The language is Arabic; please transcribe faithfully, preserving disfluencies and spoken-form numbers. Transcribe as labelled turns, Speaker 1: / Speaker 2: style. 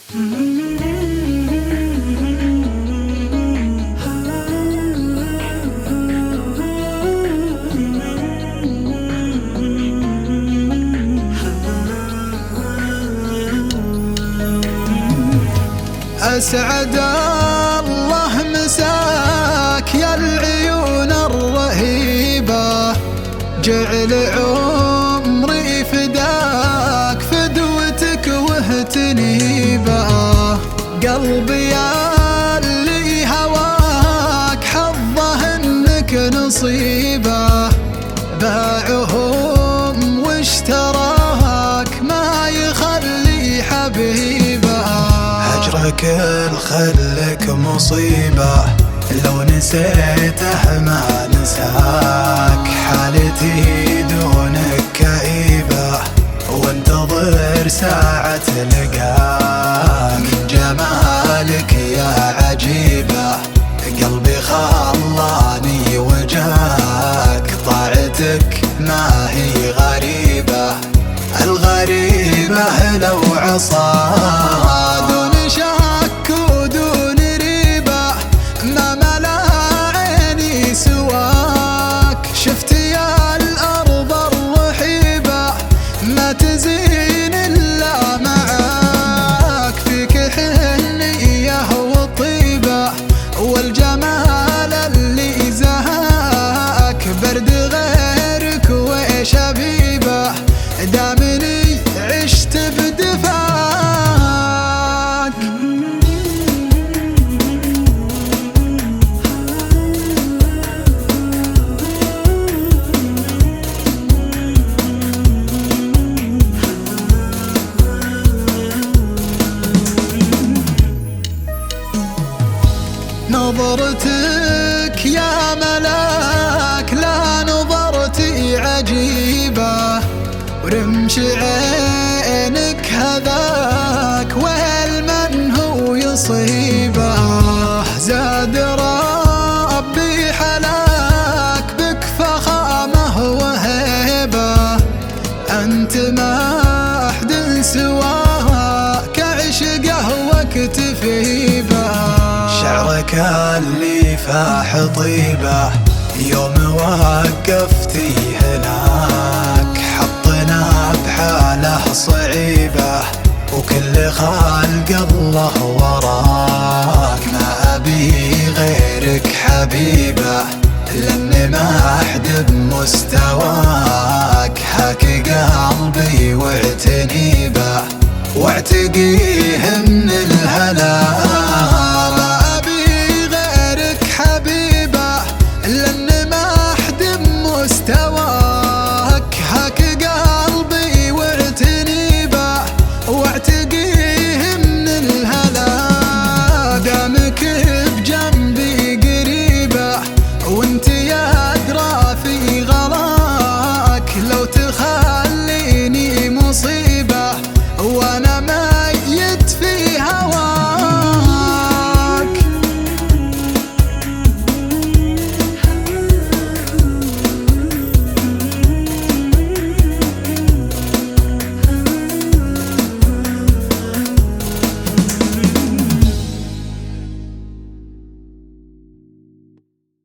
Speaker 1: أسعد الله مساك يا العيون الرهيبة، جعل عمري فداك فدوتك واهتنيبه. قلبي يا اللي هواك حظه انك نصيبه، باعهم واشتراك ما يخلي حبيبه. هجرك الخلك مصيبة، لو نسيته ما نساك. حالتي دونك كئيبة، وانتظر ساعة لقاك. جمالك يا عجيبة، قلبي خلاني وجاك. طاعتك ما هي غريبة، الغريبة لو عصاك. دون شك ودون ريبة ما ملا عيني سواك. شفت يا الأرض الرحيبة ما تزين إلا معاك. فيك حنية وطيبة والجمال اللي زهاك. برد غيرك وإيش أبيبه دامني عشت بدفاك. نظرتك يا ملاك لا نظرتي عجيبة، ورمش عينك هذاك وهل من هو يصيبه. زاد ربي حلاك بك فخامه وهيبة، أنت ما أحد سواك عشقه واكتفيبه. شعرك اللي فاح طيبة يوم وقفتي هناك. حطنا بحاله صعيبة وكل خلق الله وراك. ما أبي غيرك حبيبة لأني ما أحد بمستواك. هاك قلبي واعتني به واعتقي